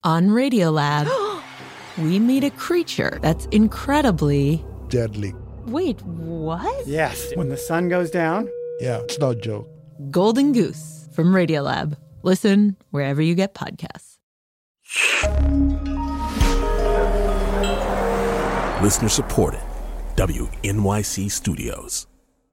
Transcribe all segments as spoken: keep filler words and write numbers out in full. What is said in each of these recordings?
On Radiolab, we meet a creature that's incredibly... deadly. Wait, what? Yes, when the sun goes down. Yeah, it's no joke. Golden Goose from Radiolab. Listen wherever you get podcasts. Listener supported. W N Y C Studios.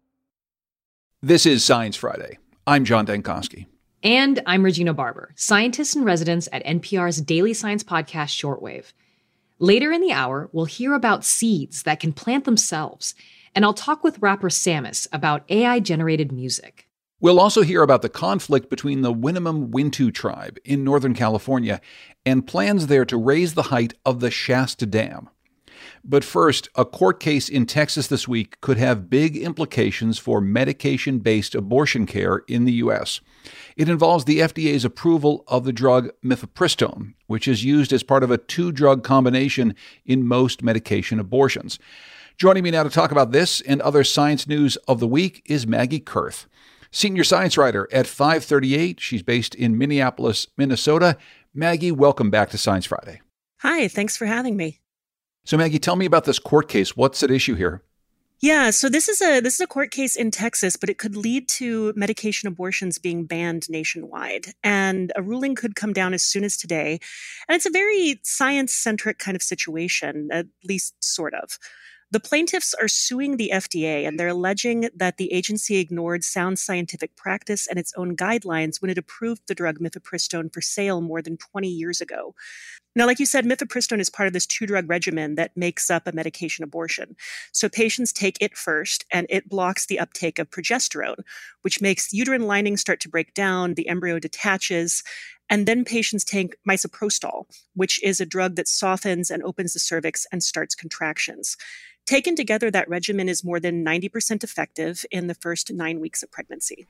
This is Science Friday. I'm John Dankosky. And I'm Regina Barber, scientist in residence at N P R's daily science podcast, Shortwave. Later in the hour, we'll hear about seeds that can plant themselves, and I'll talk with rapper Samus about A I-generated music. We'll also hear about the conflict between the Winnemem Wintu tribe in Northern California and plans there to raise the height of the Shasta Dam. But first, a court case in Texas this week could have big implications for medication-based abortion care in the U S. It involves the F D A's approval of the drug mifepristone, which is used as part of a two-drug combination in most medication abortions. Joining me now to talk about this and other science news of the week is Maggie Kurth, senior science writer at five thirty-eight. She's based in Minneapolis, Minnesota. Maggie, welcome back to Science Friday. Hi, thanks for having me. So Maggie, tell me about this court case. What's at issue here? Yeah, so this is a this is a court case in Texas, but it could lead to medication abortions being banned nationwide. And a ruling could come down as soon as today. And it's a very science-centric kind of situation, at least sort of. The plaintiffs are suing the F D A, and they're alleging that the agency ignored sound scientific practice and its own guidelines when it approved the drug mifepristone for sale more than twenty years ago. Now, like you said, mifepristone is part of this two-drug regimen that makes up a medication abortion. So patients take it first, and it blocks the uptake of progesterone, which makes the uterine lining start to break down, the embryo detaches, and then patients take misoprostol, which is a drug that softens and opens the cervix and starts contractions. Taken together, that regimen is more than ninety percent effective in the first nine weeks of pregnancy.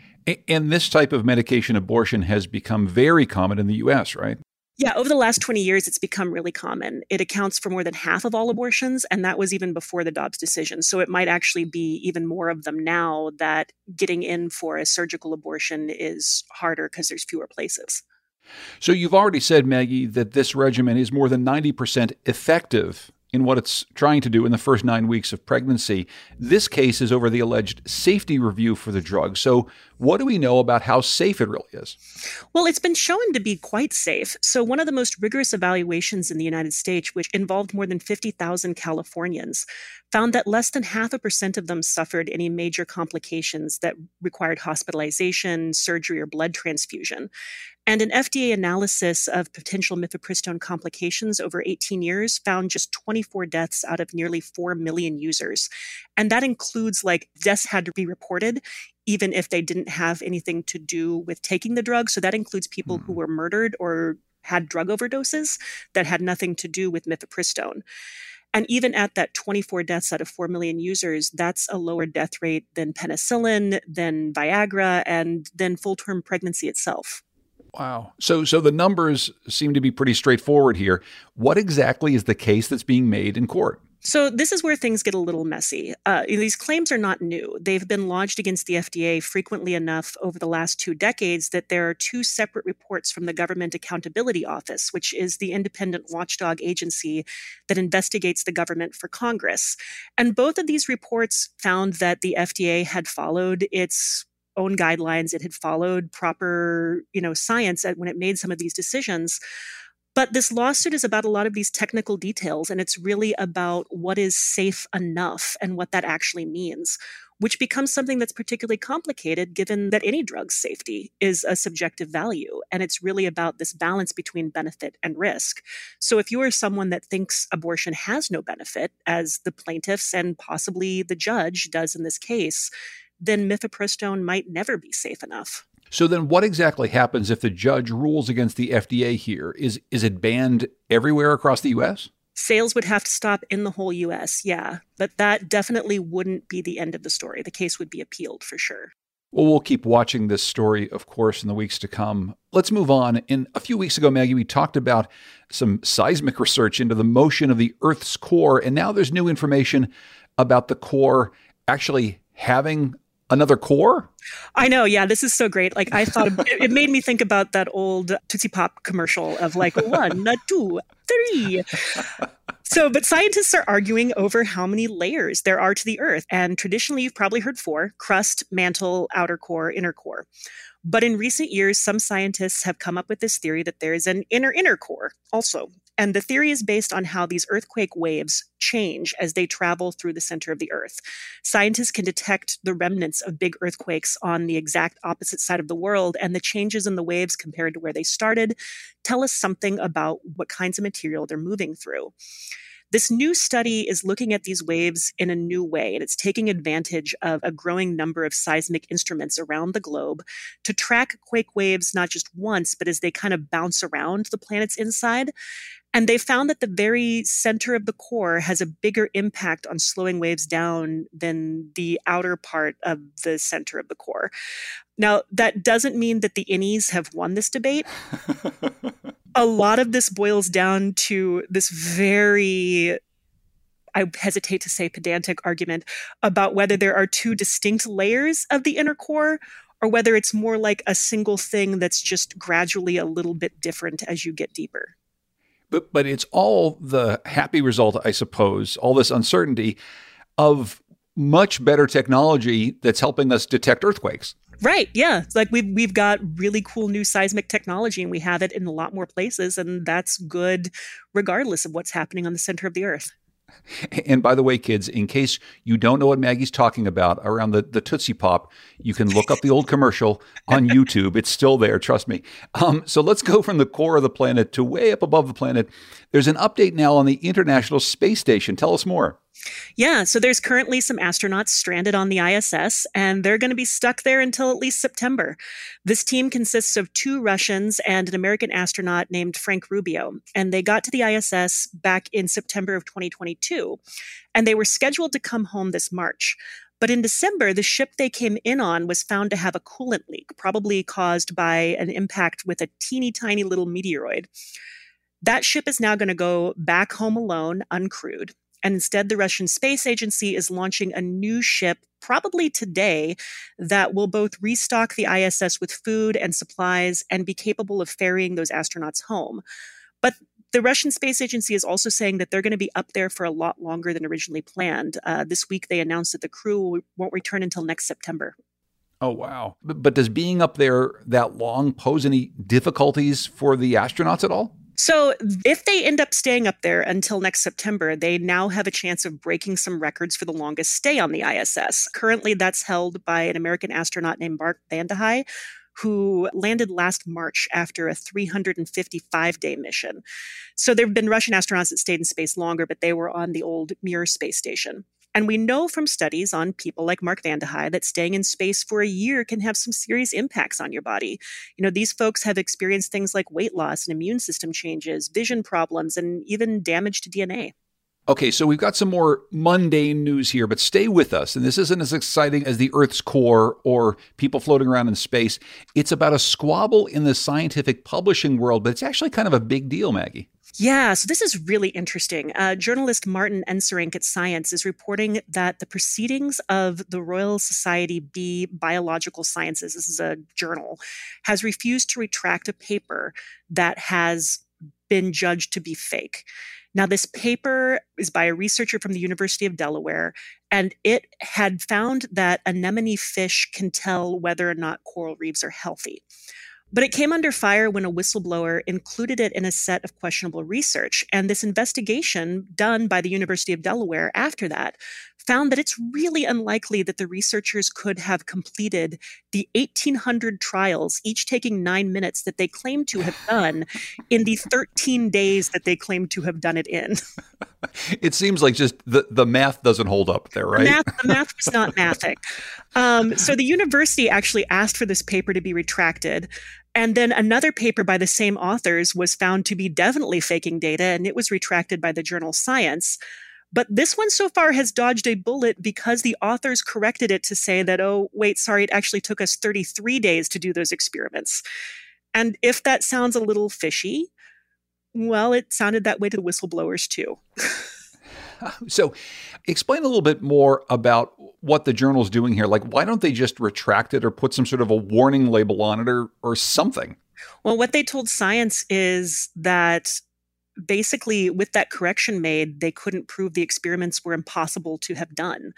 And this type of medication abortion has become very common in the U S, right? Yeah, over the last twenty years, it's become really common. It accounts for more than half of all abortions, and that was even before the Dobbs decision. So it might actually be even more of them now that getting in for a surgical abortion is harder because there's fewer places. So you've already said, Maggie, that this regimen is more than ninety percent effective in what it's trying to do in the first nine weeks of pregnancy. This case is over the alleged safety review for the drug. So what do we know about how safe it really is? Well, it's been shown to be quite safe. So one of the most rigorous evaluations in the United States, which involved more than fifty thousand Californians, found that less than half a percent of them suffered any major complications that required hospitalization, surgery, or blood transfusion. And an F D A analysis of potential mifepristone complications over eighteen years found just twenty-four deaths out of nearly four million users. And that includes like deaths had to be reported even if they didn't have anything to do with taking the drug. So that includes people mm. who were murdered or had drug overdoses that had nothing to do with mifepristone. And even at that twenty-four deaths out of four million users, that's a lower death rate than penicillin, than Viagra, and than full-term pregnancy itself. Wow. So so the numbers seem to be pretty straightforward here. What exactly is the case that's being made in court? So this is where things get a little messy. Uh, these claims are not new. They've been lodged against the F D A frequently enough over the last two decades that there are two separate reports from the Government Accountability Office, which is the independent watchdog agency that investigates the government for Congress. And both of these reports found that the F D A had followed its own guidelines. It had followed proper, you know, science when it made some of these decisions. But this lawsuit is about a lot of these technical details, and it's really about what is safe enough and what that actually means, which becomes something that's particularly complicated given that any drug's safety is a subjective value. And it's really about this balance between benefit and risk. So if you are someone that thinks abortion has no benefit, as the plaintiffs and possibly the judge does in this case, then mifepristone might never be safe enough. So then what exactly happens if the judge rules against the F D A here? Is is it banned everywhere across the U S? Sales would have to stop in the whole U S, yeah. But that definitely wouldn't be the end of the story. The case would be appealed for sure. Well, we'll keep watching this story, of course, in the weeks to come. Let's move on. In a few weeks ago, Maggie, we talked about some seismic research into the motion of the Earth's core, and now there's new information about the core actually having Another core? I know. Yeah, this is so great. Like I thought of, it made me think about that old Tootsie Pop commercial of like one, two, three. So, but scientists are arguing over how many layers there are to the Earth. And traditionally, you've probably heard four: crust, mantle, outer core, inner core. But in recent years, some scientists have come up with this theory that there is an inner inner core also. And the theory is based on how these earthquake waves change as they travel through the center of the Earth. Scientists can detect the remnants of big earthquakes on the exact opposite side of the world, and the changes in the waves compared to where they started tell us something about what kinds of material they're moving through. This new study is looking at these waves in a new way, and it's taking advantage of a growing number of seismic instruments around the globe to track quake waves not just once, but as they kind of bounce around the planet's inside. And they found that the very center of the core has a bigger impact on slowing waves down than the outer part of the center of the core. Now, that doesn't mean that the innies have won this debate. A lot of this boils down to this very, I hesitate to say pedantic argument about whether there are two distinct layers of the inner core or whether it's more like a single thing that's just gradually a little bit different as you get deeper. But but it's all the happy result, I suppose, all this uncertainty of much better technology that's helping us detect earthquakes. Right. Yeah. It's like we've, we've got really cool new seismic technology, and we have it in a lot more places. And that's good regardless of what's happening on the center of the Earth. And by the way, kids, in case you don't know what Maggie's talking about around the, the Tootsie Pop, you can look up the old commercial on YouTube. It's still there, trust me. Um, so let's go from the core of the planet to way up above the planet. There's an update now on the International Space Station. Tell us more. Yeah, so there's currently some astronauts stranded on the I S S, and they're going to be stuck there until at least September. This team consists of two Russians and an American astronaut named Frank Rubio, and they got to the I S S back in September of twenty twenty-two, and they were scheduled to come home this March. But in December, the ship they came in on was found to have a coolant leak, probably caused by an impact with a teeny tiny little meteoroid. That ship is now going to go back home alone, uncrewed. And instead, the Russian Space Agency is launching a new ship, probably today, that will both restock the I S S with food and supplies and be capable of ferrying those astronauts home. But the Russian Space Agency is also saying that they're going to be up there for a lot longer than originally planned. Uh, this week, they announced that the crew won't return until next September. Oh, wow. But, but does being up there that long pose any difficulties for the astronauts at all? So if they end up staying up there until next September, they now have a chance of breaking some records for the longest stay on the I S S. Currently, that's held by an American astronaut named Mark Vande Hei, who landed last March after a three hundred fifty-five day mission. So there have been Russian astronauts that stayed in space longer, but they were on the old Mir space station. And we know from studies on people like Mark Vande Hei that staying in space for a year can have some serious impacts on your body. You know, these folks have experienced things like weight loss and immune system changes, vision problems, and even damage to D N A. Okay, so we've got some more mundane news here, but stay with us. And this isn't as exciting as the Earth's core or people floating around in space. It's about a squabble in the scientific publishing world, but it's actually kind of a big deal, Maggie. Yeah, so this is really interesting. Uh, journalist Martin Enserink at Science is reporting that the Proceedings of the Royal Society B Biological Sciences, this is a journal, has refused to retract a paper that has been judged to be fake. Now, this paper is by a researcher from the University of Delaware, and it had found that anemone fish can tell whether or not coral reefs are healthy. But it came under fire when a whistleblower included it in a set of questionable research. And this investigation done by the University of Delaware after that found that it's really unlikely that the researchers could have completed the eighteen hundred trials, each taking nine minutes, that they claim to have done in the thirteen days that they claim to have done it in. It seems like just the, the math doesn't hold up there, right? The math, the math was not mathing. Um, so the university actually asked for this paper to be retracted. And then another paper by the same authors was found to be definitely faking data, and it was retracted by the journal Science. But this one so far has dodged a bullet because the authors corrected it to say that, oh, wait, sorry, it actually took us thirty-three days to do those experiments. And if that sounds a little fishy, well, it sounded that way to the whistleblowers too. So explain a little bit more about what the journal's doing here. Like, why don't they just retract it or put some sort of a warning label on it or, or something? Well, what they told Science is that basically with that correction made, they couldn't prove the experiments were impossible to have done.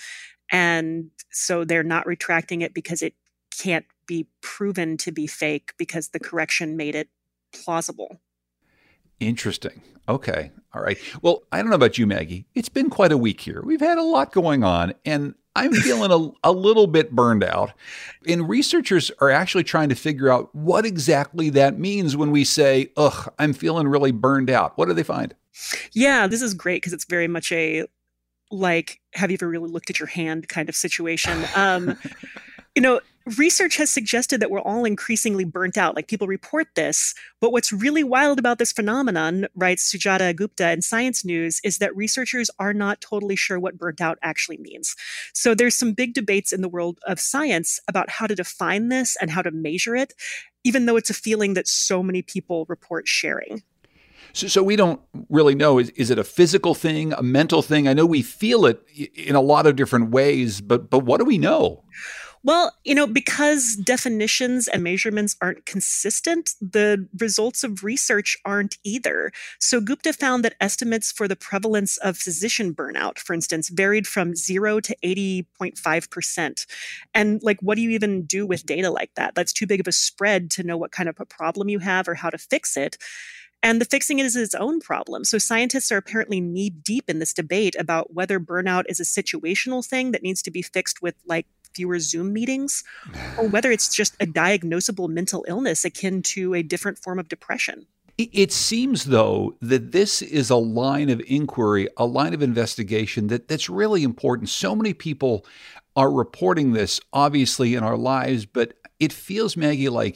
And so they're not retracting it because it can't be proven to be fake because the correction made it plausible. Interesting. Okay. All right. Well, I don't know about you, Maggie. It's been quite a week here. We've had a lot going on, and I'm feeling a, a little bit burned out. And researchers are actually trying to figure out what exactly that means when we say, ugh, I'm feeling really burned out. What do they find? Yeah, this is great because it's very much a, like, have you ever really looked at your hand kind of situation. Um, you know, research has suggested that we're all increasingly burnt out. Like, people report this, but what's really wild about this phenomenon, writes Sujata Gupta in Science News, is that researchers are not totally sure what burnt out actually means. So there's some big debates in the world of science about how to define this and how to measure it, even though it's a feeling that so many people report sharing. So, so we don't really know. Is, is it a physical thing, a mental thing? I know we feel it in a lot of different ways, but but what do we know? Well, you know, because definitions and measurements aren't consistent, the results of research aren't either. So Gupta found that estimates for the prevalence of physician burnout, for instance, varied from zero to eighty point five percent. And like, what do you even do with data like that? That's too big of a spread to know what kind of a problem you have or how to fix it. And the fixing it is its own problem. So scientists are apparently knee deep in this debate about whether burnout is a situational thing that needs to be fixed with like fewer Zoom meetings, or whether it's just a diagnosable mental illness akin to a different form of depression. It seems, though, that this is a line of inquiry, a line of investigation that, that's really important. So many people are reporting this, obviously, in our lives, but it feels, Maggie, like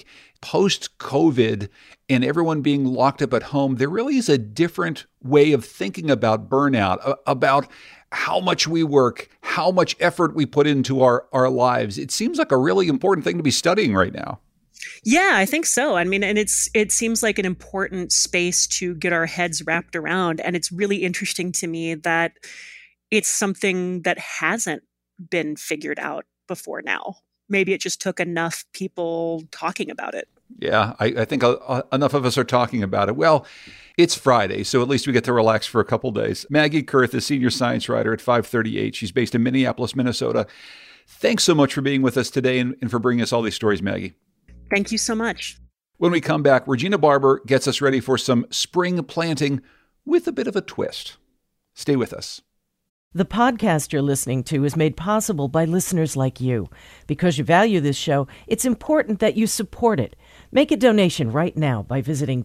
post-COVID and everyone being locked up at home, there really is a different way of thinking about burnout, about how much we work, how much effort we put into our, our lives. It seems like a really important thing to be studying right now. Yeah, I think so. I mean, and it's it seems like an important space to get our heads wrapped around. And it's really interesting to me that it's something that hasn't been figured out before now. Maybe it just took enough people talking about it. Yeah, I, I think uh, enough of us are talking about it. Well, it's Friday, so at least we get to relax for a couple days. Maggie Kurth is senior science writer at five thirty-eight. She's based in Minneapolis, Minnesota. Thanks so much for being with us today and, and for bringing us all these stories, Maggie. Thank you so much. When we come back, Regina Barber gets us ready for some spring planting with a bit of a twist. Stay with us. The podcast you're listening to is made possible by listeners like you. Because you value this show, it's important that you support it. Make a donation right now by visiting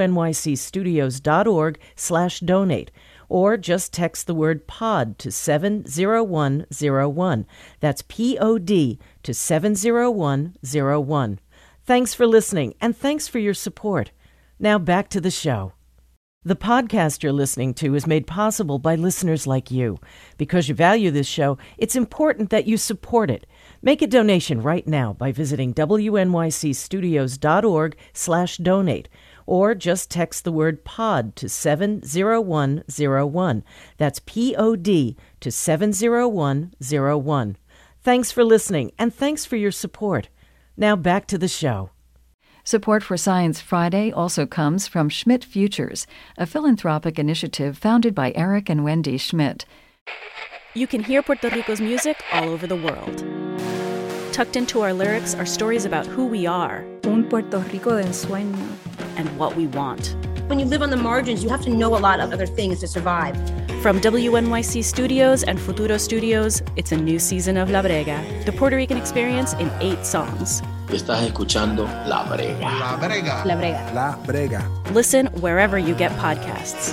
wnycstudios.org slash donate, or just text the word POD to seven zero one zero one. That's P O D to seven zero one zero one. Thanks for listening, and thanks for your support. Now back to the show. The podcast you're listening to is made possible by listeners like you. Because you value this show, it's important that you support it. Make a donation right now by visiting wnycstudios.org slash donate, or just text the word POD to seven zero one zero one. That's P O D to seven zero one zero one. Thanks for listening, and thanks for your support. Now back to the show. Support for Science Friday also comes from Schmidt Futures, a philanthropic initiative founded by Eric and Wendy Schmidt. You can hear Puerto Rico's music all over the world. Tucked into our lyrics are stories about who we are, Un Puerto Rico de ensueño, and what we want. When you live on the margins, you have to know a lot of other things to survive. From W N Y C Studios and Futuro Studios, it's a new season of La Brega, the Puerto Rican experience in eight songs. Estás escuchando La Brega. La Brega. La Brega. La Brega. Listen wherever you get podcasts.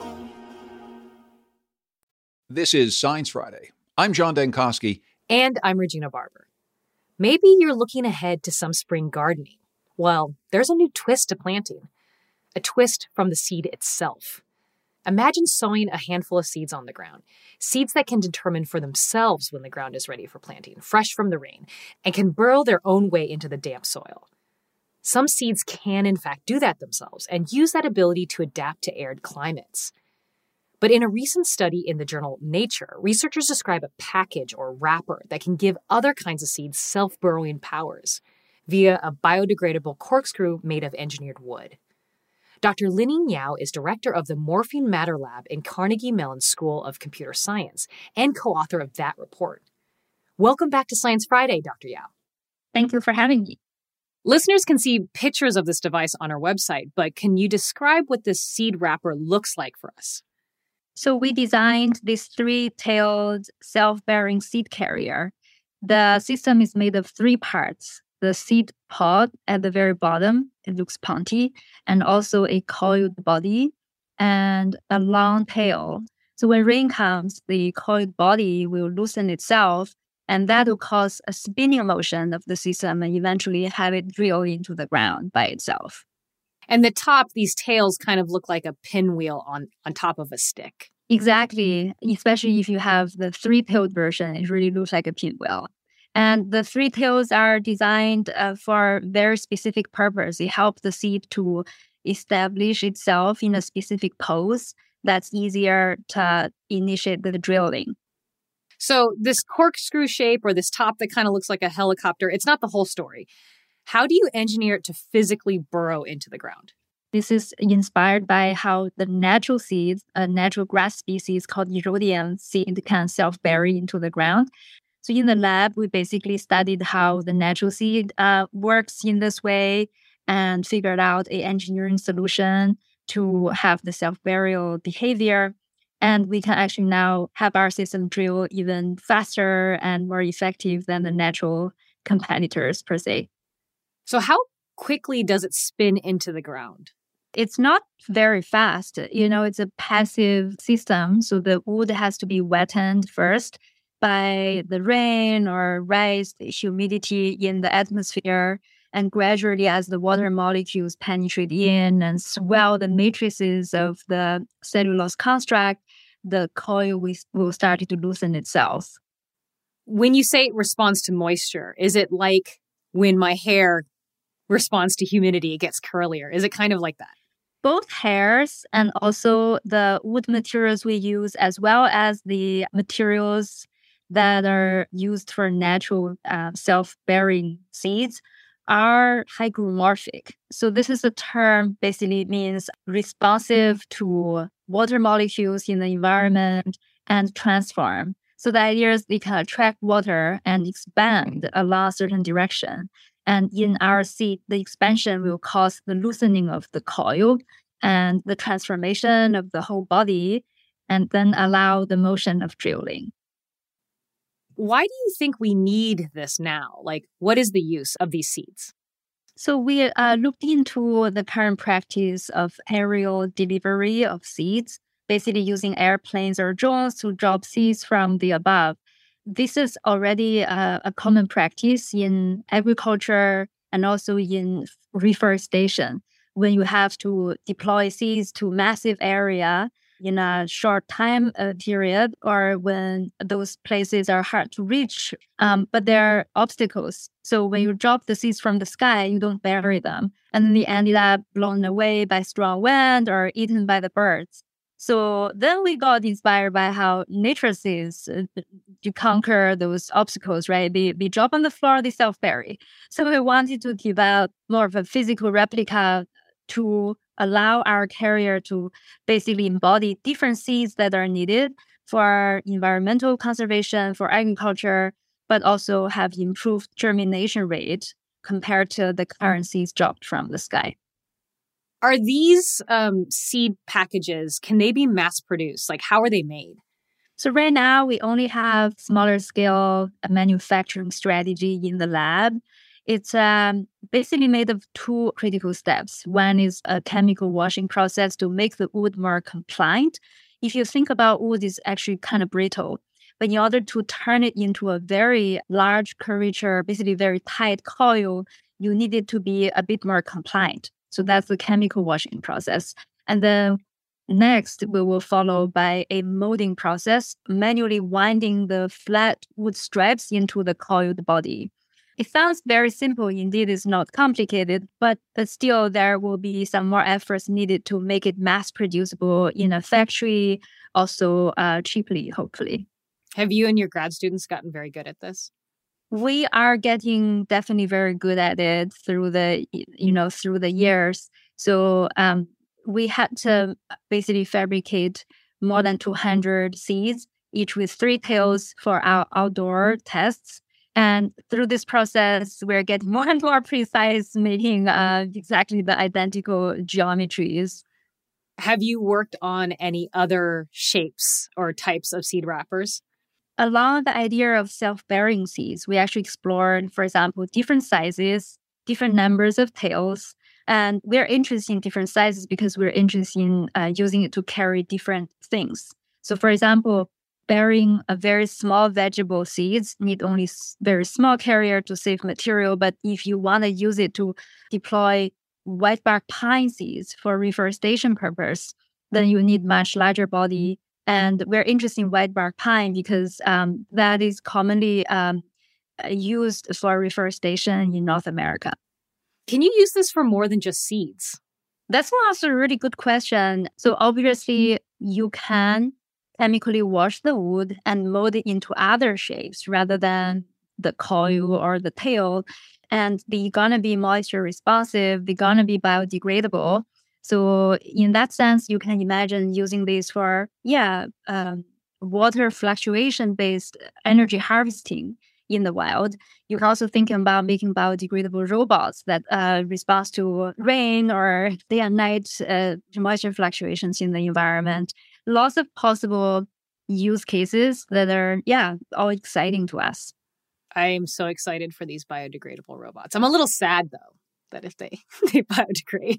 This is Science Friday. I'm John Dankosky. And I'm Regina Barber. Maybe you're looking ahead to some spring gardening. Well, there's a new twist to planting. A twist from the seed itself. Imagine sowing a handful of seeds on the ground, seeds that can determine for themselves when the ground is ready for planting, fresh from the rain, and can burrow their own way into the damp soil. Some seeds can, in fact, do that themselves and use that ability to adapt to arid climates. But in a recent study in the journal Nature, researchers describe a package or wrapper that can give other kinds of seeds self-burrowing powers via a biodegradable corkscrew made of engineered wood. Doctor Lining Yao is director of the Morphine Matter Lab in Carnegie Mellon School of Computer Science and co-author of that report. Welcome back to Science Friday, Doctor Yao. Thank you for having me. Listeners can see pictures of this device on our website, but can you describe what this seed wrapper looks like for us? So we designed this three-tailed self-bearing seed carrier. The system is made of three parts. The seed pod at the very bottom, it looks punty, and also a coiled body and a long tail. So when rain comes, the coiled body will loosen itself, and that will cause a spinning motion of the system and eventually have it drill into the ground by itself. And the top, these tails kind of look like a pinwheel on, on top of a stick. Exactly. Especially if you have the three-tailed version, it really looks like a pinwheel. And the three tails are designed uh, for very specific purpose. It helps the seed to establish itself in a specific pose that's easier to initiate the drilling. So this corkscrew shape or this top that kind of looks like a helicopter, it's not the whole story. How do you engineer it to physically burrow into the ground? This is inspired by how the natural seeds, a natural grass species called Erodium seed, can self-bury into the ground. So in the lab, we basically studied how the natural seed uh, works in this way and figured out an engineering solution to have the self-burial behavior. And we can actually now have our system drill even faster and more effective than the natural competitors per se. So how quickly does it spin into the ground? It's not very fast. You know, it's a passive system. So the wood has to be wetted first by the rain or rise the humidity in the atmosphere. And gradually, as the water molecules penetrate in and swell the matrices of the cellulose construct, the coil will start to loosen itself. When you say it responds to moisture, is it like when my hair responds to humidity, it gets curlier? Is it kind of like that? Both hairs and also the wood materials we use, as well as the materials that are used for natural uh, self-bearing seeds, are hygromorphic. So this is a term basically means responsive to water molecules in the environment and transform. So the idea is they can attract water and expand along a certain direction. And in our seed, the expansion will cause the loosening of the coil and the transformation of the whole body, and then allow the motion of drilling. Why do you think we need this now? Like, what is the use of these seeds? So we uh, looked into the current practice of aerial delivery of seeds, basically using airplanes or drones to drop seeds from the above. This is already uh, a common practice in agriculture and also in reforestation. When you have to deploy seeds to massive area in a short time uh, period, or when those places are hard to reach, um, but there are obstacles. So when you drop the seeds from the sky, you don't bury them. And then they ended up blown away by strong wind or eaten by the birds. So then we got inspired by how nature seeds uh, to conquer those obstacles, right? They, they drop on the floor, they self-bury. So we wanted to develop more of a physical replica to allow our carrier to basically embody different seeds that are needed for environmental conservation, for agriculture, but also have improved germination rate compared to the current seeds dropped from the sky. Are these um, seed packages, can they be mass produced? Like, how are they made? So right now, we only have smaller scale manufacturing strategy in the lab. It's um, basically made of two critical steps. One is a chemical washing process to make the wood more compliant. If you think about wood, it's actually kind of brittle. But in order to turn it into a very large curvature, basically very tight coil, you need it to be a bit more compliant. So that's the chemical washing process. And then next, we will follow by a molding process, manually winding the flat wood strips into the coiled body. It sounds very simple. Indeed, it's not complicated, but, but still there will be some more efforts needed to make it mass producible in a factory, also uh, cheaply, hopefully. Have you and your grad students gotten very good at this? We are getting definitely very good at it through the, you know, through the years. So um, we had to basically fabricate more than two hundred seeds, each with three tails for our outdoor tests. And through this process, we're getting more and more precise, making uh, exactly the identical geometries. Have you worked on any other shapes or types of seed wrappers? Along the idea of self-bearing seeds, we actually explored, for example, different sizes, different numbers of tails. And we're interested in different sizes because we're interested in uh, using it to carry different things. So, for example, bearing a very small vegetable seeds need only s- very small carrier to save material. But if you want to use it to deploy whitebark pine seeds for reforestation purpose, then you need much larger body. And we're interested in whitebark pine because um, that is commonly um, used for reforestation in North America. Can you use this for more than just seeds? That's also a really good question. So obviously, you can chemically wash the wood and mold it into other shapes rather than the coil or the tail. And they're going to be moisture responsive. They're going to be biodegradable. So in that sense, you can imagine using this for, yeah, um, water fluctuation-based energy harvesting in the wild. You can also think about making biodegradable robots that uh, respond to rain or day and night uh, moisture fluctuations in the environment. Lots of possible use cases that are, yeah, all exciting to us. I am so excited for these biodegradable robots. I'm a little sad, though, that if they, they biodegrade.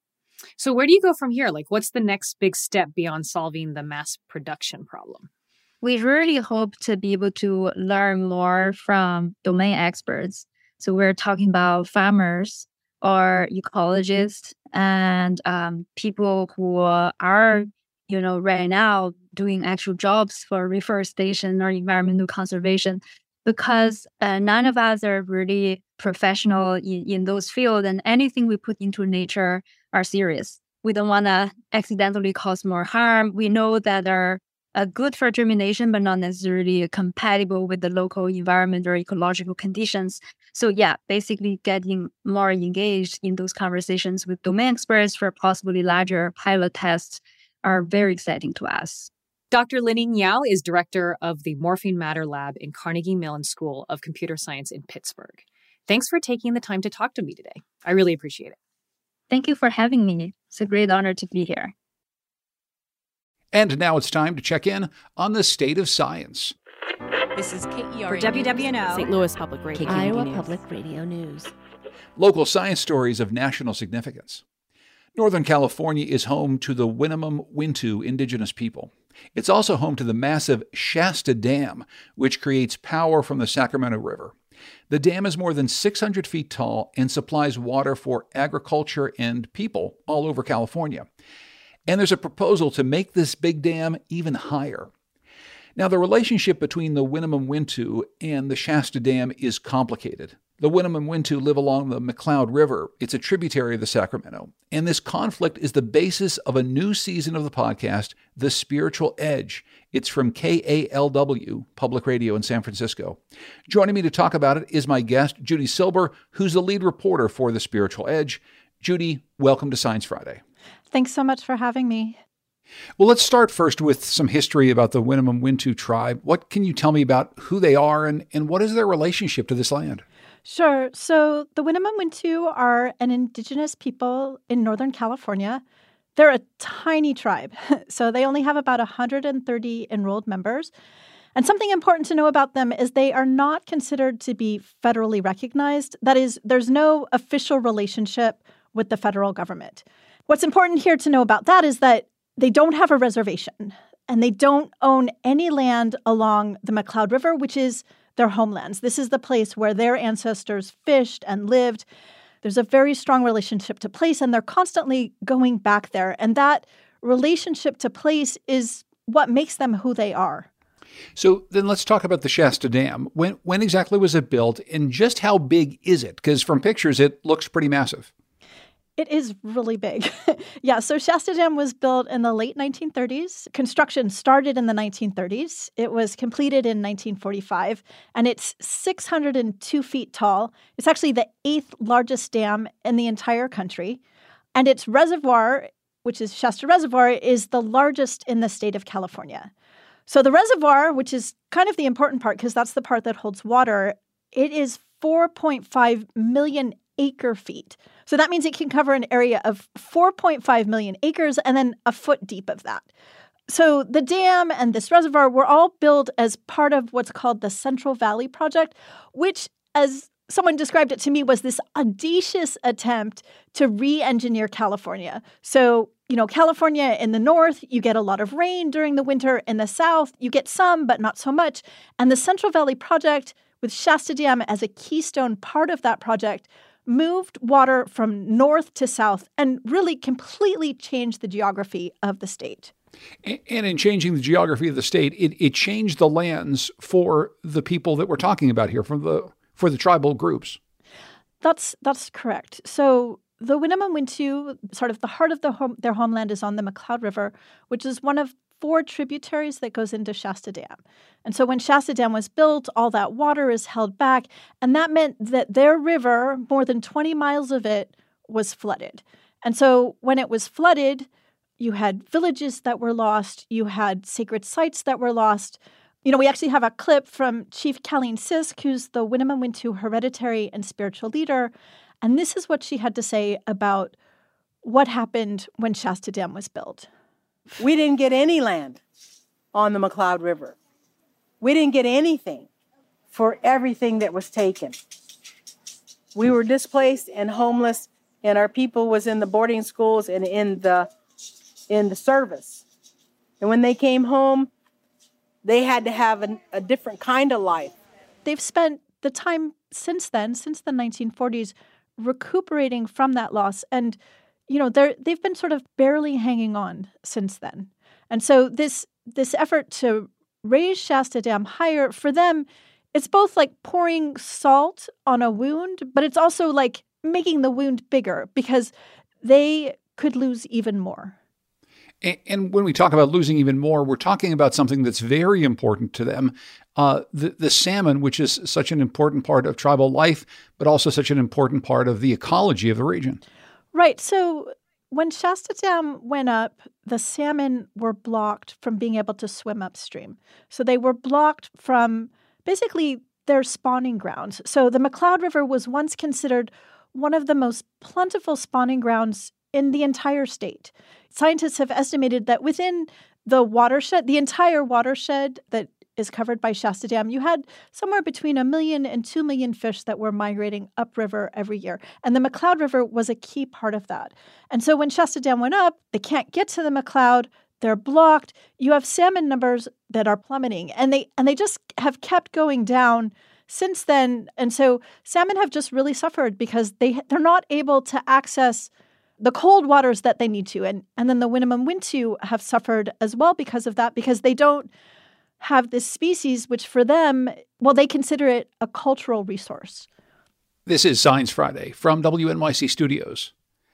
So where do you go from here? Like, what's the next big step beyond solving the mass production problem? We really hope to be able to learn more from domain experts. So we're talking about farmers or ecologists and um, people who are, you know, right now doing actual jobs for reforestation or environmental conservation, because uh, none of us are really professional in, in those fields, and anything we put into nature are serious. We don't want to accidentally cause more harm. We know that are uh, good for germination, but not necessarily compatible with the local environment or ecological conditions. So yeah, basically getting more engaged in those conversations with domain experts for possibly larger pilot tests are very exciting to us. Doctor Lining Yao is director of the Morphing Matter Lab in Carnegie Mellon School of Computer Science in Pittsburgh. Thanks for taking the time to talk to me today. I really appreciate it. Thank you for having me. It's a great honor to be here. And now it's time to check in on the state of science. This is K E R for W W N O, Saint Louis Public Radio, Iowa News. Public Radio News. Local science stories of national significance. Northern California is home to the Winnemem-Wintu indigenous people. It's also home to the massive Shasta Dam, which creates power from the Sacramento River. The dam is more than six hundred feet tall and supplies water for agriculture and people all over California. And there's a proposal to make this big dam even higher. Now, the relationship between the Winnemem-Wintu and the Shasta Dam is complicated. The Winnemem-Wintu live along the McCloud River. It's a tributary of the Sacramento. And this conflict is the basis of a new season of the podcast, The Spiritual Edge. It's from K A L W, Public Radio in San Francisco. Joining me to talk about it is my guest, Judy Silber, who's the lead reporter for The Spiritual Edge. Judy, welcome to Science Friday. Thanks so much for having me. Well, let's start first with some history about the Winnemem-Wintu tribe. What can you tell me about who they are and, and what is their relationship to this land? Sure. So the Winnemem-Wintu are an indigenous people in Northern California. They're a tiny tribe, so they only have about one hundred thirty enrolled members. And something important to know about them is they are not considered to be federally recognized. That is, there's no official relationship with the federal government. What's important here to know about that is that they don't have a reservation, and they don't own any land along the McCloud River, which is their homelands. This is the place where their ancestors fished and lived. There's a very strong relationship to place, and they're constantly going back there. And that relationship to place is what makes them who they are. So then let's talk about the Shasta Dam. When when exactly was it built, and just how big is it? Because from pictures, it looks pretty massive. It is really big. Yeah, so Shasta Dam was built in the late nineteen thirties. Construction started in the nineteen thirties. It was completed in nineteen forty-five, and it's six hundred two feet tall. It's actually the eighth largest dam in the entire country. And its reservoir, which is Shasta Reservoir, is the largest in the state of California. So the reservoir, which is kind of the important part because that's the part that holds water, it is four point five million acre feet. So that means it can cover an area of four point five million acres and then a foot deep of that. So the dam and this reservoir were all built as part of what's called the Central Valley Project, which, as someone described it to me, was this audacious attempt to re-engineer California. So, you know, California in the north, you get a lot of rain during the winter. In the south, you get some, but not so much. And the Central Valley Project, with Shasta Dam as a keystone part of that project, moved water from north to south and really completely changed the geography of the state. And in changing the geography of the state, it, it changed the lands for the people that we're talking about here, from the for the tribal groups. That's that's correct. So the Winnemem Wintu, sort of the heart of the home, their homeland, is on the McCloud River, which is one of four tributaries that goes into Shasta Dam. And so when Shasta Dam was built, all that water is held back, and that meant that their river, more than twenty miles of it, was flooded. And so when it was flooded, you had villages that were lost, you had sacred sites that were lost. You know, we actually have a clip from Chief Colleen Sisk, who's the Winnemem Wintu hereditary and spiritual leader, and this is what she had to say about what happened when Shasta Dam was built. We didn't get any land on the McCloud River. We didn't get anything for everything that was taken. We were displaced and homeless, and our people was in the boarding schools and in the in the service. And when they came home, they had to have an, a different kind of life. They've spent the time since then, since the nineteen forties, recuperating from that loss. And, you know, they're, they've been sort of barely hanging on since then. And so this this effort to raise Shasta Dam higher, for them, it's both like pouring salt on a wound, but it's also like making the wound bigger because they could lose even more. And when we talk about losing even more, we're talking about something that's very important to them, uh, the, the salmon, which is such an important part of tribal life, but also such an important part of the ecology of the region. Right. So when Shasta Dam went up, the salmon were blocked from being able to swim upstream. So they were blocked from basically their spawning grounds. So the McCloud River was once considered one of the most plentiful spawning grounds in the entire state. Scientists have estimated that within the watershed, the entire watershed that is covered by Shasta Dam, you had somewhere between a million and two million fish that were migrating upriver every year. And the McCloud River was a key part of that. And so when Shasta Dam went up, they can't get to the McCloud. They're blocked. You have salmon numbers that are plummeting. And they and they just have kept going down since then. And so salmon have just really suffered because they, they're not able to access the cold waters that they need to. And, and then the Winnemem Wintu have suffered as well because of that, because they don't have this species, which for them, well, they consider it a cultural resource. This is Science Friday from W N Y C Studios.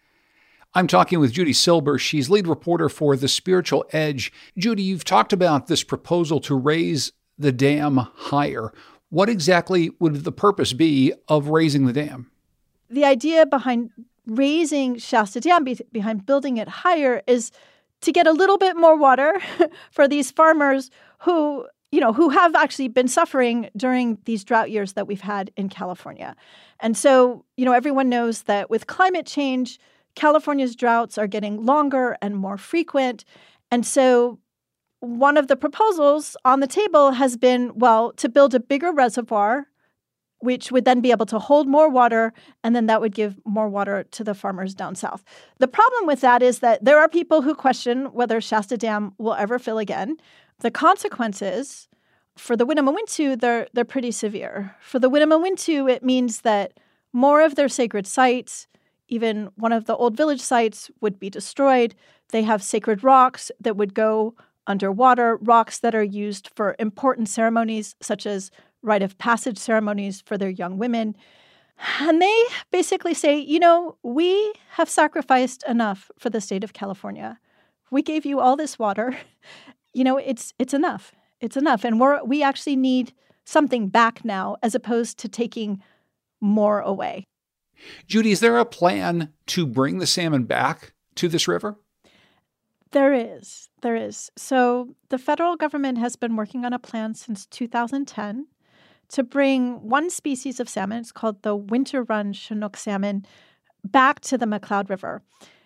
I'm talking with Judy Silber. She's lead reporter for The Spiritual Edge. Judy, you've talked about this proposal to raise the dam higher. What exactly would the purpose be of raising the dam? The idea behind raising Shasta Dam, be- behind building it higher, is to get a little bit more water for these farmers who, you know, who have actually been suffering during these drought years that we've had in California. And so, you know, everyone knows that with climate change, California's droughts are getting longer and more frequent. And so one of the proposals on the table has been, well, to build a bigger reservoir, which would then be able to hold more water, and then that would give more water to the farmers down south. The problem with that is that there are people who question whether Shasta Dam will ever fill again. The consequences for the Winnemem Wintu, they're, they're pretty severe. For the Winnemem Wintu, it means that more of their sacred sites, even one of the old village sites, would be destroyed. They have sacred rocks that would go underwater, rocks that are used for important ceremonies, such as rite of passage ceremonies for their young women. And they basically say, you know, we have sacrificed enough for the state of California. We gave you all this water. You know, it's it's enough. It's enough. And we're, we actually need something back now as opposed to taking more away. Judy, is there a plan to bring the salmon back to this river? There is. There is. So the federal government has been working on a plan since two thousand ten to bring one species of salmon, it's called the winter run Chinook salmon, back to the McCloud River.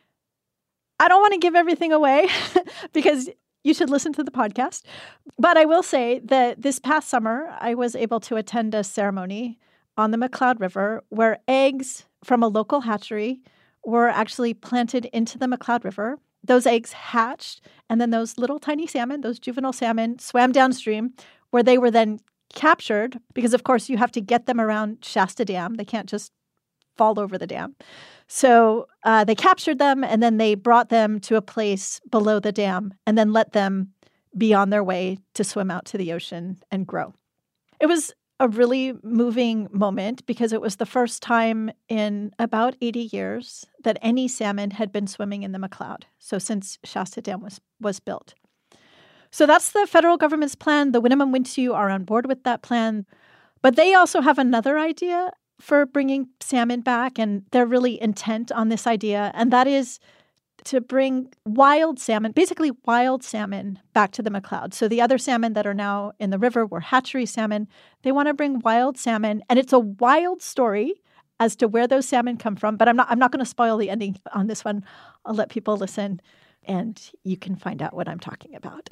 I don't want to give everything away because you should listen to the podcast. But I will say that this past summer, I was able to attend a ceremony on the McCloud River where eggs from a local hatchery were actually planted into the McCloud River. Those eggs hatched, and then those little tiny salmon, those juvenile salmon, swam downstream where they were then captured because, of course, you have to get them around Shasta Dam. They can't just fall over the dam. So uh, they captured them, and then they brought them to a place below the dam and then let them be on their way to swim out to the ocean and grow. It was a really moving moment because it was the first time in about eighty years that any salmon had been swimming in the McCloud. So since Shasta Dam was, was built. So that's the federal government's plan. The Winnemem Wintu are on board with that plan. But they also have another idea for bringing salmon back, and they're really intent on this idea, and that is to bring wild salmon, basically wild salmon, back to the McCloud. So the other salmon that are now in the river were hatchery salmon. They want to bring wild salmon, and it's a wild story as to where those salmon come from, but I'm not I'm not going to spoil the ending on this one. I'll let people listen, and you can find out what I'm talking about.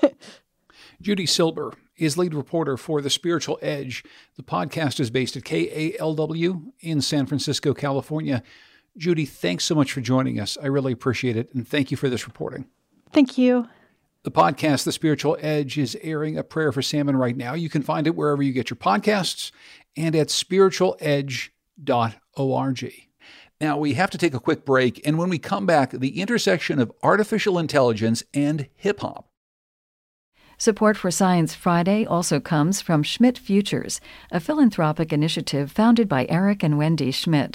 Judy Silber is lead reporter for The Spiritual Edge. The podcast is based at K A L W in San Francisco, California. Judy, thanks so much for joining us. I really appreciate it, and thank you for this reporting. Thank you. The podcast, The Spiritual Edge, is airing a prayer for salmon right now. You can find it wherever you get your podcasts and at spiritual edge dot org. Now, we have to take a quick break, and when we come back, the intersection of artificial intelligence and hip-hop. Support for Science Friday also comes from Schmidt Futures, a philanthropic initiative founded by Eric and Wendy Schmidt.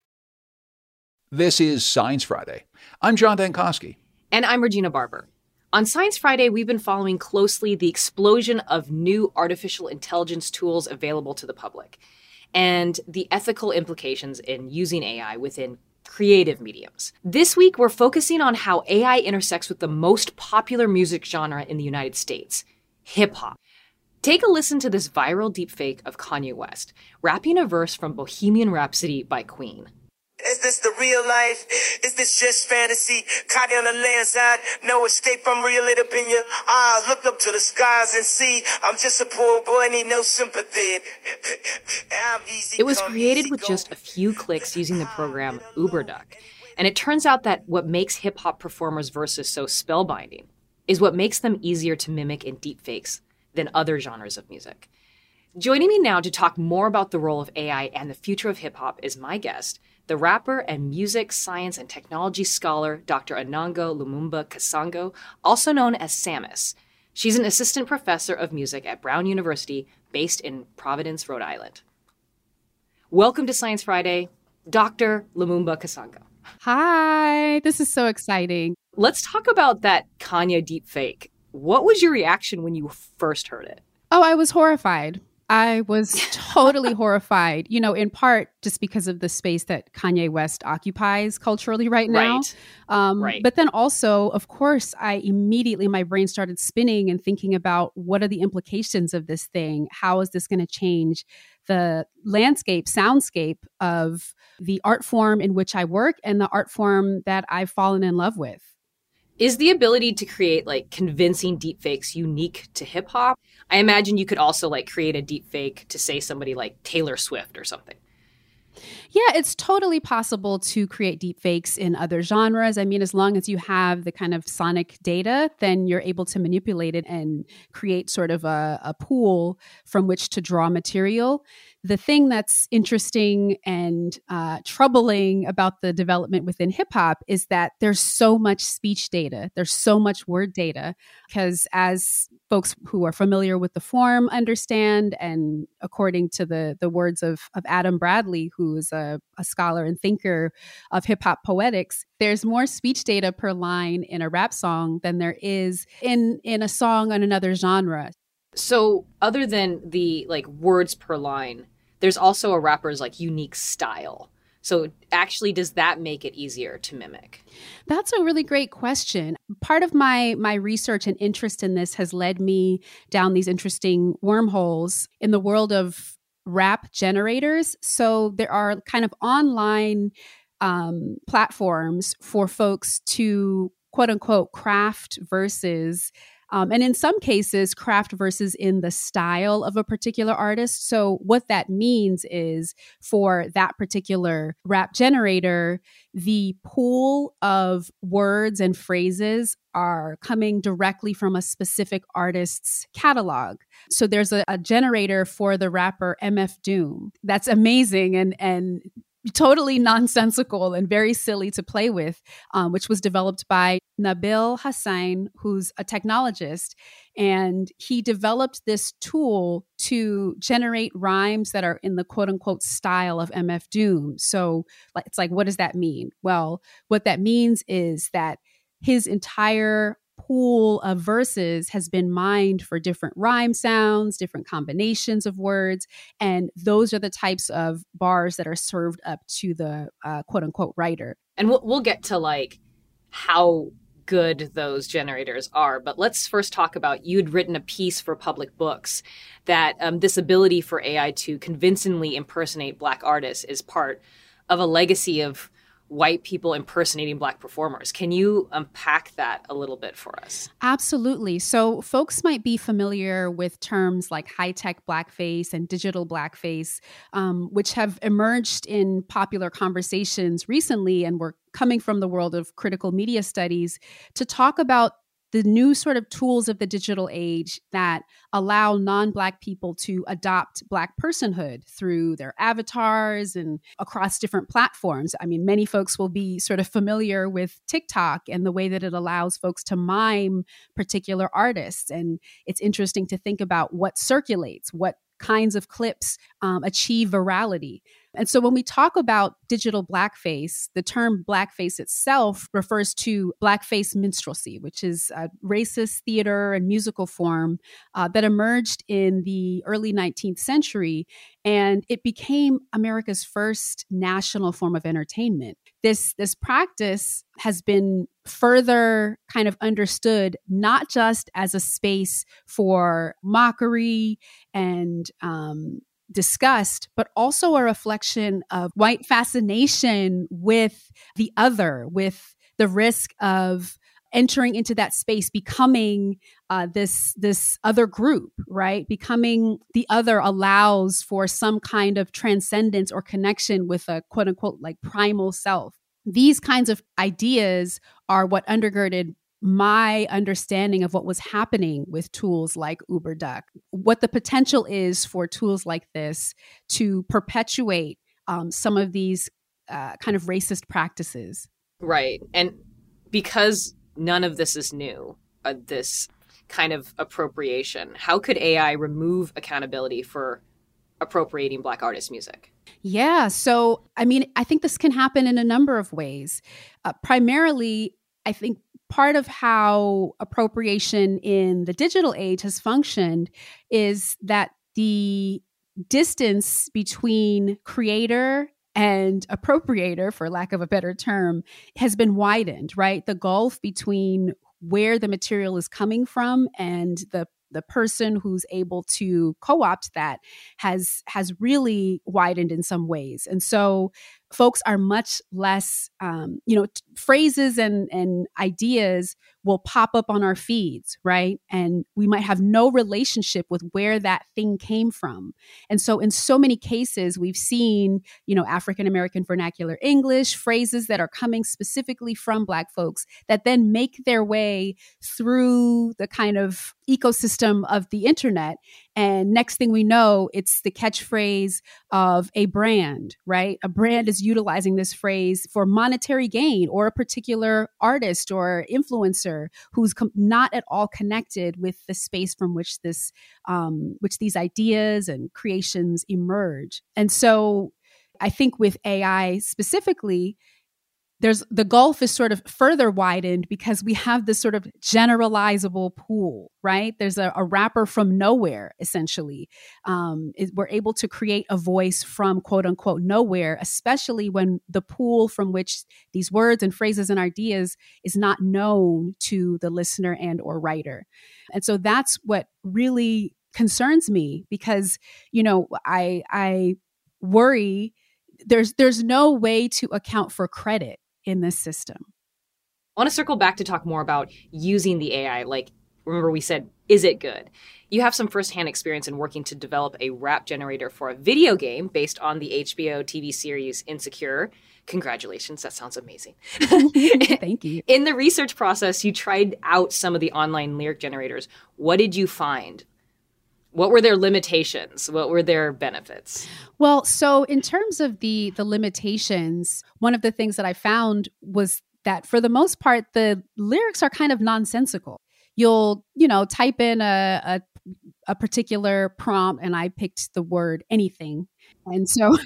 This is Science Friday. I'm John Dankosky. And I'm Regina Barber. On Science Friday, we've been following closely the explosion of new artificial intelligence tools available to the public and the ethical implications in using A I within creative mediums. This week, we're focusing on how A I intersects with the most popular music genre in the United States, hip-hop. Take a listen to this viral deepfake of Kanye West, rapping a verse from Bohemian Rhapsody by Queen. Is this the real life? Is this just fantasy? Caught on the landside, no escape, I'm real it up in your eyes. Look up to the skies and see, I'm just a poor boy, need no sympathy. It was created with just a few clicks using the program UberDuck. And it turns out that what makes hip-hop performers' verses so spellbinding is what makes them easier to mimic in deepfakes than other genres of music. Joining me now to talk more about the role of A I and the future of hip-hop is my guest, the rapper and music, science, and technology scholar, Doctor Anango Lumumba Kasango, also known as Samus. She's an assistant professor of music at Brown University, based in Providence, Rhode Island. Welcome to Science Friday, Doctor Lumumba Kasango. Hi, this is so exciting. Let's talk about that Kanye deepfake. What was your reaction when you first heard it? Oh, I was horrified. I was totally horrified, you know, in part just because of the space that Kanye West occupies culturally right now. Right. Um, right. But then also, of course, I immediately, my brain started spinning and thinking about what are the implications of this thing? How is this going to change the landscape, soundscape of the art form in which I work and the art form that I've fallen in love with? Is the ability to create like convincing deepfakes unique to hip hop? I imagine you could also like create a deepfake to say somebody like Taylor Swift or something. Yeah, it's totally possible to create deep fakes in other genres. I mean, as long as you have the kind of sonic data, then you're able to manipulate it and create sort of a, a pool from which to draw material. The thing that's interesting and uh, troubling about the development within hip hop is that there's so much speech data, there's so much word data, because as folks who are familiar with the form understand, and according to the, the words of, of Adam Bradley, who is a, a scholar and thinker of hip hop poetics, there's more speech data per line in a rap song than there is in, in a song on another genre. So other than the like words per line, there's also a rapper's like unique style. So actually, does that make it easier to mimic? That's a really great question. Part of my my research and interest in this has led me down these interesting wormholes in the world of rap generators. So there are kind of online um, platforms for folks to quote unquote craft verses. Um, and in some cases, craft verses in the style of a particular artist. So what that means is for that particular rap generator, the pool of words and phrases are coming directly from a specific artist's catalog. So there's a, a generator for the rapper M F Doom. That's amazing and and totally nonsensical and very silly to play with, um, which was developed by Nabil Hussain, who's a technologist. And he developed this tool to generate rhymes that are in the quote unquote style of M F Doom. So it's like, what does that mean? Well, what that means is that his entire pool of verses has been mined for different rhyme sounds, different combinations of words. And those are the types of bars that are served up to the uh, quote unquote writer. And we'll, we'll get to like how good those generators are. But let's first talk about, you'd written a piece for Public Books that um, this ability for A I to convincingly impersonate Black artists is part of a legacy of white people impersonating Black performers. Can you unpack that a little bit for us? Absolutely. So folks might be familiar with terms like high-tech blackface and digital blackface, um, which have emerged in popular conversations recently and were coming from the world of critical media studies to talk about the new sort of tools of the digital age that allow non-Black people to adopt Black personhood through their avatars and across different platforms. I mean, many folks will be sort of familiar with TikTok and the way that it allows folks to mime particular artists. And it's interesting to think about what circulates, what kinds of clips um, achieve virality. And so when we talk about digital blackface, the term blackface itself refers to blackface minstrelsy, which is a racist theater and musical form uh, that emerged in the early nineteenth century. And it became America's first national form of entertainment. This, this practice has been further kind of understood, not just as a space for mockery and um, disgust, but also a reflection of white fascination with the other, with the risk of entering into that space, becoming uh, this this other group, right? Becoming the other allows for some kind of transcendence or connection with a quote unquote like primal self. These kinds of ideas are what undergirded my understanding of what was happening with tools like UberDuck, what the potential is for tools like this to perpetuate um, some of these uh, kind of racist practices. Right. And because none of this is new, uh, this kind of appropriation, how could A I remove accountability for appropriating Black artists' music? Yeah. So, I mean, I think this can happen in a number of ways. Uh, primarily, I think part of how appropriation in the digital age has functioned is that the distance between creator and appropriator, for lack of a better term, has been widened, right? The gulf between where the material is coming from and the the person who's able to co-opt that has has really widened in some ways. And so folks are much less, um, you know, t- phrases and, and ideas will pop up on our feeds, right? And we might have no relationship with where that thing came from. And so in so many cases, we've seen, you know, African-American vernacular English, phrases that are coming specifically from Black folks that then make their way through the kind of ecosystem of the internet. And next thing we know, it's the catchphrase of a brand, right? A brand is utilizing this phrase for monetary gain, or a particular artist or influencer who's com- not at all connected with the space from which this, um, which these ideas and creations emerge. And so I think with A I specifically, there's the gulf is sort of further widened because we have this sort of generalizable pool, right? There's a, a rapper from nowhere, essentially. Um, it, we're able to create a voice from quote unquote nowhere, especially when the pool from which these words and phrases and ideas is not known to the listener and or writer. And so that's what really concerns me, because, you know, I I worry there's there's no way to account for credit in this system. I want to circle back to talk more about using the A I. Like, remember we said, is it good? You have some firsthand experience in working to develop a rap generator for a video game based on the H B O T V series Insecure. Congratulations, that sounds amazing. Thank you. In the research process, you tried out some of the online lyric generators. What did you find? What were their limitations? What were their benefits? Well, so in terms of the the limitations, one of the things that I found was that for the most part, the lyrics are kind of nonsensical. You'll, you know, type in a, a, a particular prompt, and I picked the word anything. And so,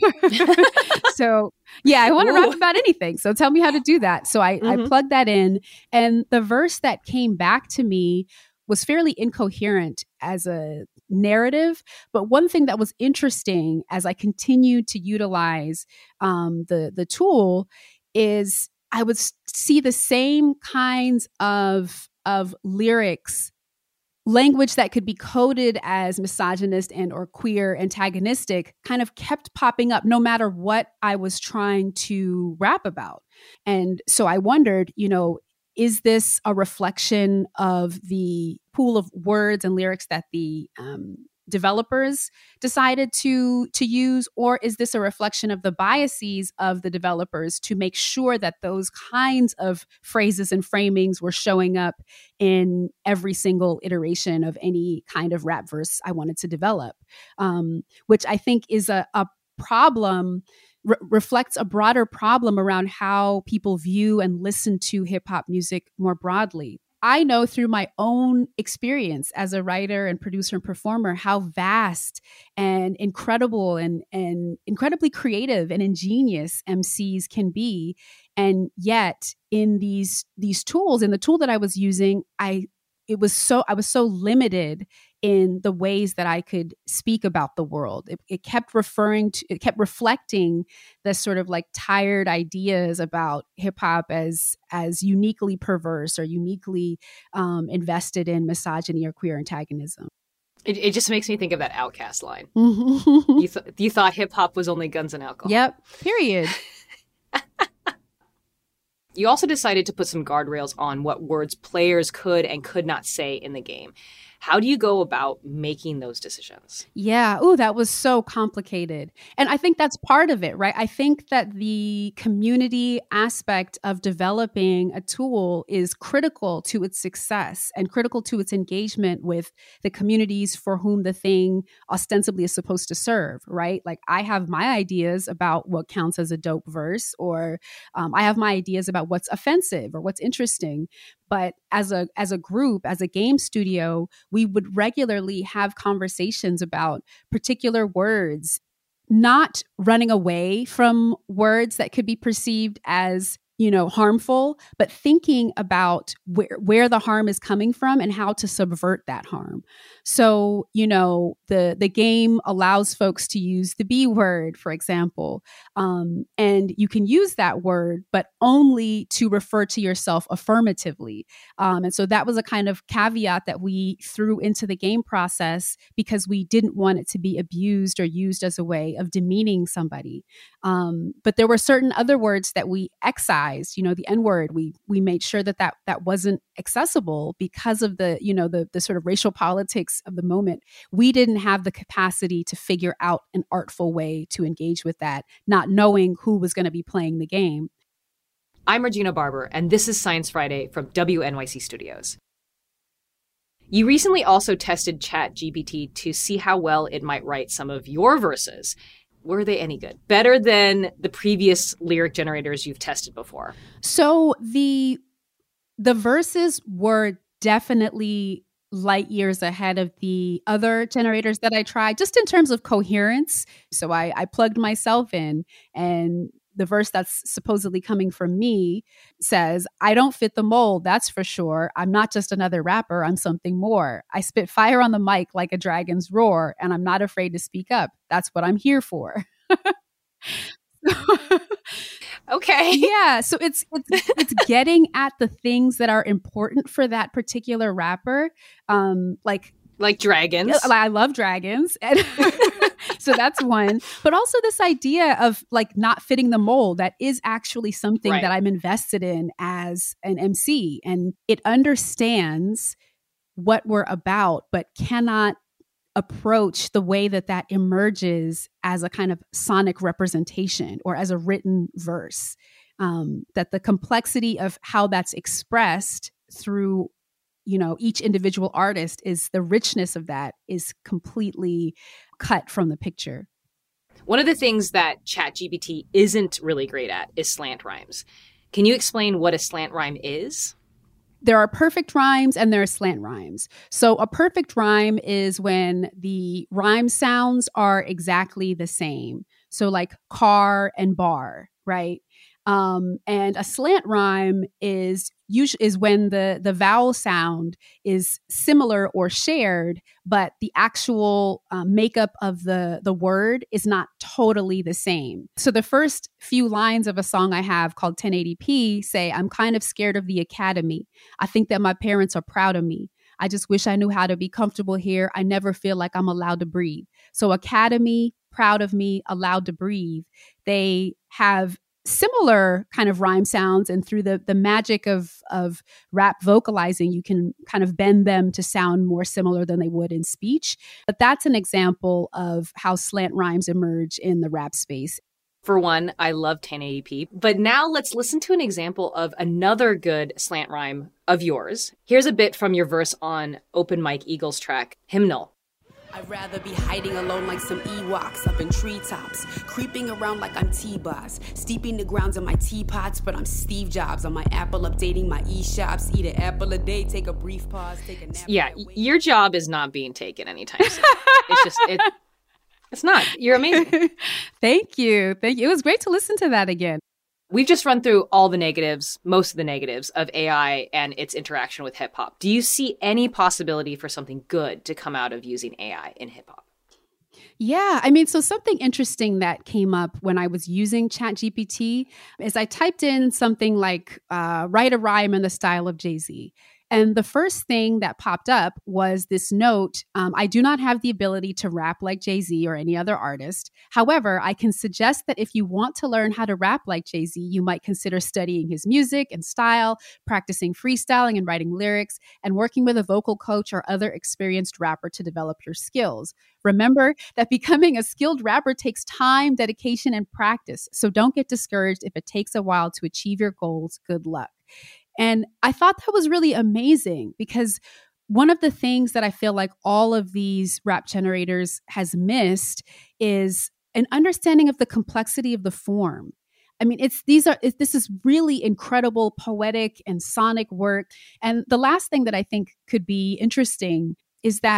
so yeah, I want to rap about anything. So tell me how to do that. So I, mm-hmm. I plugged that in, and the verse that came back to me was fairly incoherent as a narrative. But one thing that was interesting as I continued to utilize um, the, the tool is I would see the same kinds of, of lyrics, language that could be coded as misogynist and or queer antagonistic, kind of kept popping up no matter what I was trying to rap about. And so I wondered, you know, is this a reflection of the pool of words and lyrics that the um, developers decided to to use, or is this a reflection of the biases of the developers to make sure that those kinds of phrases and framings were showing up in every single iteration of any kind of rap verse I wanted to develop, um, which I think is a, a problem. Re- reflects a broader problem around how people view and listen to hip hop music more broadly. I know through my own experience as a writer and producer and performer how vast and incredible and, and incredibly creative and ingenious M Cs can be. And yet in these these tools, in the tool that I was using, I it was so I was so limited in the ways that I could speak about the world. It, it kept referring to, it kept reflecting the sort of like tired ideas about hip hop as as uniquely perverse or uniquely um, invested in misogyny or queer antagonism. It, it just makes me think of that Outkast line. you, th- you thought hip hop was only guns and alcohol. Yep. Period. You also decided to put some guardrails on what words players could and could not say in the game. How do you go about making those decisions? Yeah. Oh, that was so complicated. And I think that's part of it, right? I think that the community aspect of developing a tool is critical to its success and critical to its engagement with the communities for whom the thing ostensibly is supposed to serve, right? Like I have my ideas about what counts as a dope verse, or um, I have my ideas about what's offensive or what's interesting. But as a as a group, as a game studio, we would regularly have conversations about particular words, not running away from words that could be perceived as you know, harmful, but thinking about where, where the harm is coming from and how to subvert that harm. So, you know, the, the game allows folks to use the B word, for example, um, and you can use that word, but only to refer to yourself affirmatively. Um, and so that was a kind of caveat that we threw into the game process because we didn't want it to be abused or used as a way of demeaning somebody. Um, but there were certain other words that we excised. You know, the N word, we we made sure that, that that wasn't accessible because of the, you know, the the sort of racial politics of the moment. We didn't have the capacity to figure out an artful way to engage with that, not knowing who was going to be playing the game. I'm Regina Barber, and this is Science Friday from W N Y C Studios. You recently also tested ChatGPT to see how well it might write some of your verses. Were they any good? Better than the previous lyric generators you've tested before? So the the verses were definitely light years ahead of the other generators that I tried, just in terms of coherence. So I, I plugged myself in, and the verse that's supposedly coming from me says, I don't fit the mold, that's for sure. I'm not just another rapper, I'm something more. I spit fire on the mic like a dragon's roar, and I'm not afraid to speak up. That's what I'm here for. Okay. Yeah. So it's, it's, it's getting at the things that are important for that particular rapper. Um, like, like dragons. I love dragons. And so that's one. But also this idea of like not fitting the mold, that is actually something right. that I'm invested in as an M C. And it understands what we're about, but cannot approach the way that that emerges as a kind of sonic representation or as a written verse. Um, that the complexity of how that's expressed through, you know, each individual artist, is the richness of that is completely cut from the picture. One of the things that ChatGPT isn't really great at is slant rhymes. Can you explain what a slant rhyme is? There are perfect rhymes and there are slant rhymes. So a perfect rhyme is when the rhyme sounds are exactly the same. So like car and bar, right? Um, and a slant rhyme is usually is when the the vowel sound is similar or shared, but the actual um, makeup of the the word is not totally the same. So the first few lines of a song I have called ten eighty p say, "I'm kind of scared of the academy. I think that my parents are proud of me. I just wish I knew how to be comfortable here. I never feel like I'm allowed to breathe." So academy, proud of me, allowed to breathe. They have similar kind of rhyme sounds, and through the the magic of of rap vocalizing, you can kind of bend them to sound more similar than they would in speech. But that's an example of how slant rhymes emerge in the rap space. For one, I love ten eighty p. But now let's listen to an example of another good slant rhyme of yours. Here's a bit from your verse on Open Mike Eagle's track, Hymnal. I'd rather be hiding alone like some Ewoks up in treetops, creeping around like I'm T-Boss, steeping the grounds in my teapots, but I'm Steve Jobs on my Apple, updating my e-shops, eat an apple a day, take a brief pause, take a nap. Yeah, your job is not being taken anytime soon. It's just, it, it's not. You're amazing. Thank you. Thank you. It was great to listen to that again. We've just run through all the negatives, most of the negatives of A I and its interaction with hip hop. Do you see any possibility for something good to come out of using A I in hip hop? Yeah, I mean, so something interesting that came up when I was using ChatGPT is I typed in something like, uh, write a rhyme in the style of Jay-Z. And the first thing that popped up was this note, um, I do not have the ability to rap like Jay-Z or any other artist. However, I can suggest that if you want to learn how to rap like Jay-Z, you might consider studying his music and style, practicing freestyling and writing lyrics, and working with a vocal coach or other experienced rapper to develop your skills. Remember that becoming a skilled rapper takes time, dedication, and practice. So don't get discouraged if it takes a while to achieve your goals. Good luck. And I thought that was really amazing because one of the things that I feel like all of these rap generators has missed is an understanding of the complexity of the form. I mean, it's these are it, this is really incredible poetic and sonic work. And the last thing that I think could be interesting is that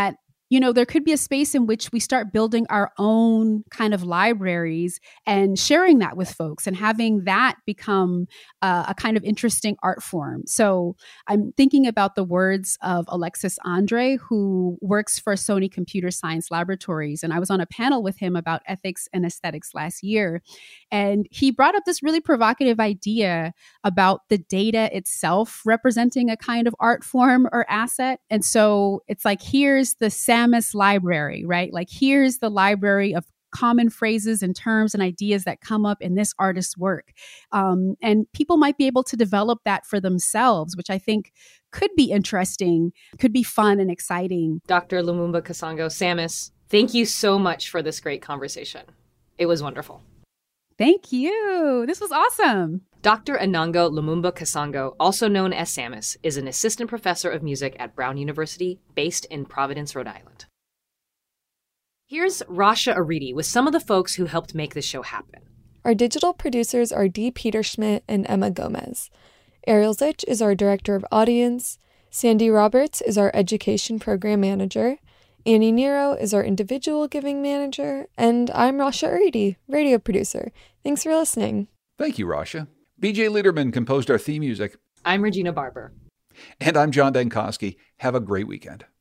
you know, there could be a space in which we start building our own kind of libraries and sharing that with folks and having that become uh, a kind of interesting art form. So I'm thinking about the words of Alexis Andre, who works for Sony Computer Science Laboratories. And I was on a panel with him about ethics and aesthetics last year. And he brought up this really provocative idea about the data itself representing a kind of art form or asset. And so it's like, here's the SAMUS library, right? Like, here's the library of common phrases and terms and ideas that come up in this artist's work. Um, and people might be able to develop that for themselves, which I think could be interesting, could be fun and exciting. Doctor Lumumba Kasango, SAMUS, thank you so much for this great conversation. It was wonderful. Thank you. This was awesome. Doctor Anango Lumumba Kasango, also known as SAMUS, is an assistant professor of music at Brown University, based in Providence, Rhode Island. Here's Rasha Aridi with some of the folks who helped make this show happen. Our digital producers are Dee Peterschmidt and Emma Gomez. Ariel Zich is our director of audience. Sandy Roberts is our education program manager. Annie Nero is our individual giving manager. And I'm Rasha Aridi, radio producer. Thanks for listening. Thank you, Rasha. B J Liederman composed our theme music. I'm Regina Barber. And I'm John Dankosky. Have a great weekend.